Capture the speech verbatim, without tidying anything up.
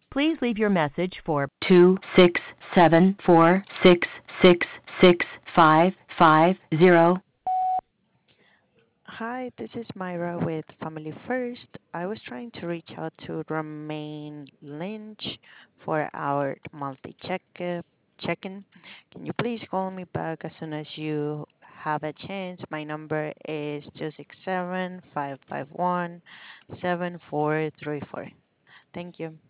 Please leave your message for two six seven four six six six five five zero. Hi, this is Myra with Family First. I was trying to reach out to Romaine Lynch for our multi check check-in. Can you please call me back as soon as you have a chance? My number is two six seven, five five one, seven four three four. Thank you.